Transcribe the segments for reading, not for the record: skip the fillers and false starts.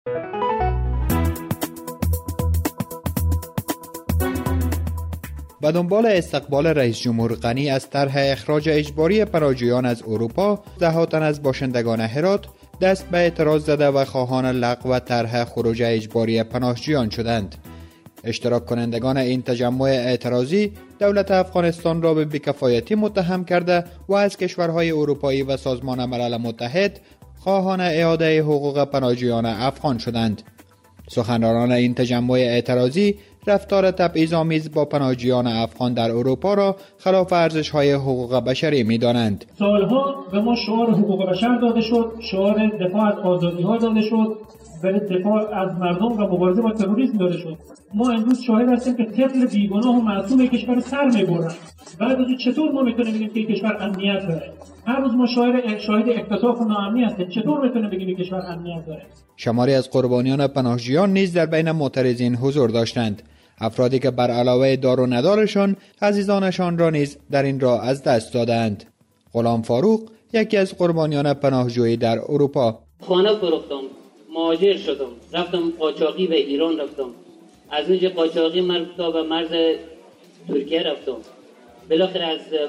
به دنبال استقبال رئیس جمهور غنی از طرح اخراج اجباری پناهجویان از اروپا، ده تن از باشندگان هرات دست به اعتراض زده و خواهان لغو طرح خروج اجباری پناهجویان شدند. اشتراک کنندگان این تجمع اعتراضی دولت افغانستان را به بی‌کفایتی متهم کرده و از کشورهای اروپایی و سازمان ملل متحد خواهان اعاده حقوق پناهجویان افغان شدند. سخنرانان این تجمع اعتراضی رفتار تبعیض‌آمیز با پناهجویان افغان در اروپا را خلاف ارزش‌های حقوق بشری می‌دانند. سالها به ما شعار حقوق بشر داده شد، شعار دفاع از آزادی‌ها داده شد، برای دفاع از مردم و مبارزه با تروریسم داده شد. ما امروز شاهد هستیم که طفل بیگناه و معصوم کشور سر می‌برند. بعد از چطور ما میتونیم بگیم که کشور امنیت داره؟ هر روز ما شاهد اختطاف و ناامنی هستیم. چطور میتونیم بگیم کشور امنیت داره؟ شماری از قربانیان پناهجویان نیز در بین معترضین حضور داشتند. افرادی که بر علاوه دار و ندارشان عزیزانشان را نیز در این راه از دست دادند. غلام فاروق یکی از قربانیان پناهجویی در اروپا: خانه فروختم، مهاجر شدم، رفتم قاچاقی به ایران رفتم، از اونجا قاچاقی تا به مرز ترکیه رفتم، بالاخره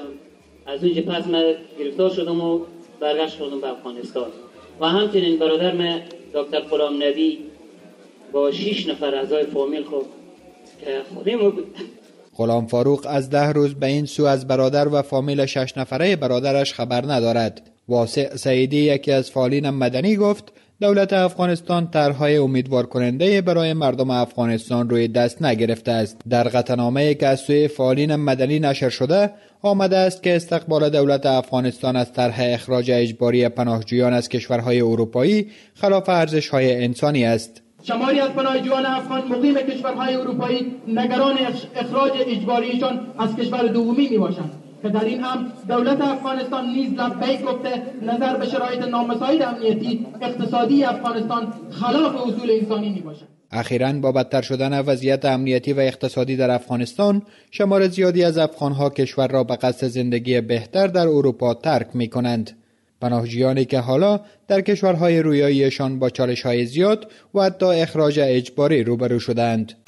از اونجا پس من گرفتار شدم و برگشت شدم به افغانستان. و همچنین برادر من دکتر غلام نبی با 6 نفر اعضای فامیل خود که خودمون بود. غلام فاروق از 10 روز به این سو از برادر و فامیل 6 نفره برادرش خبر ندارد. واسع سعیدی یکی از فعالین مدنی گفت دولت افغانستان طرح‌های امیدوار کننده برای مردم افغانستان روی دست نگرفته است. در قطعنامه‌ای که از سوی فعالین مدنی نشر شده آمده است که استقبال دولت افغانستان از طرح اخراج اجباری پناهجویان از کشورهای اروپایی خلاف ارزش‌های انسانی است. شماری از پناهجویان افغان مقیم کشورهای اروپایی نگران اخراج اجباریشان از کشور دومی میباشند که در این هم دولت افغانستان نیز لبیک گفته نظر به شرایط نامساعد امنیتی اقتصادی افغانستان خلاف اصول انسانی میباشد. اخیراً با بدتر شدن وضعیت امنیتی و اقتصادی در افغانستان، شمار زیادی از افغانها کشور را به قصد زندگی بهتر در اروپا ترک می‌کنند. پناهجویانی که حالا در کشورهای رویاییشان با چالش‌های زیاد و حتی اخراج اجباری روبرو شدند.